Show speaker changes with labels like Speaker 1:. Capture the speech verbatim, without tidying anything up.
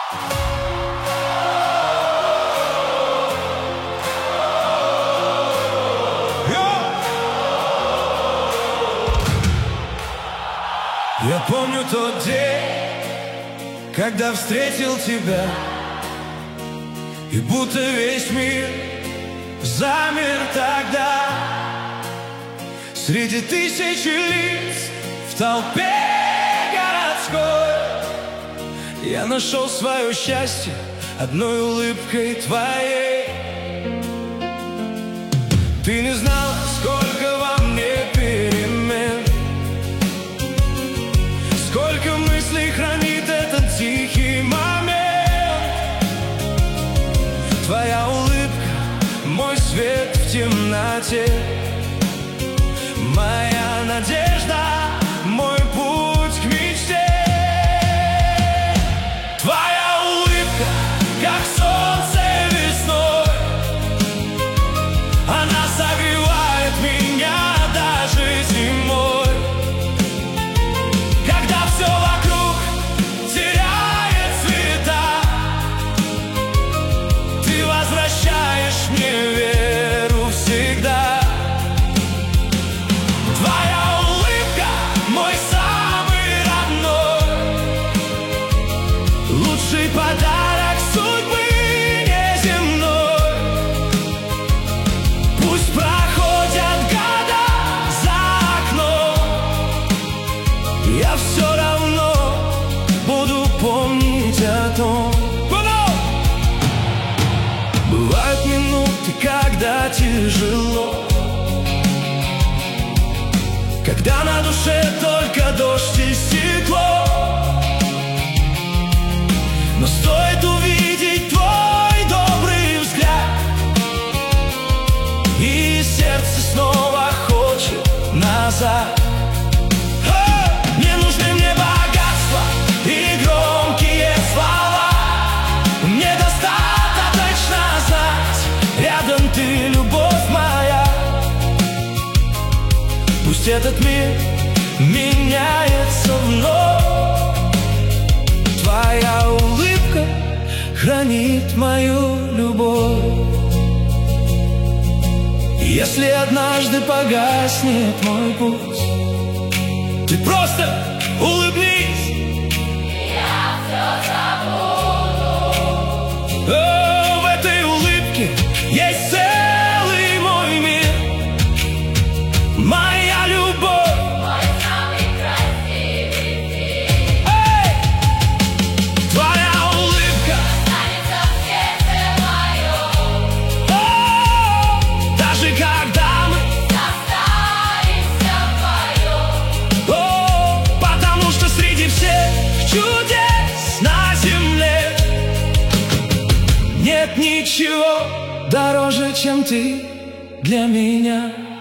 Speaker 1: Я помню тот день, когда встретил тебя, и будто весь мир замер тогда. Среди тысячи лиц в толпе городской я нашел свое счастье одной улыбкой твоей. Ты не знала, сколько во мне перемен, сколько мыслей хранит этот тихий момент. Твоя улыбка — мой свет в темноте, моя надежда, мой путь к мечте. Твоя улыбка, как солнце весной, она согревает меня даже зимой. Когда все вокруг теряет цвета, ты возвращаешь мне веру всегда. Твоя улыбка — мой самый родной, лучший подарок судьбы неземной. Пусть проходят года за окном, я все равно буду помнить о том. Бывают минуты, когда тяжело, когда на душе только дождь и стекло. Но стоит увидеть твой добрый взгляд, и сердце снова хочет назад. Не нужны мне богатства и громкие слова, мне достаточно знать, рядом ты, любовь моя. Пусть этот мир меняется вновь, твоя улыбка хранит мою любовь. Если однажды погаснет мой путь, ты просто улыбнись,
Speaker 2: я все забуду.
Speaker 1: О, в этой улыбке есть целый мой мир, моя любовь,
Speaker 2: Мой самый красивый день.
Speaker 1: эй! Твоя улыбка,
Speaker 2: Останется в сердце моем,
Speaker 1: о, даже когда мы,
Speaker 2: останемся вдвоем.
Speaker 1: о, потому что среди всех чудес на земле нет ничего дороже, чем ты для меня.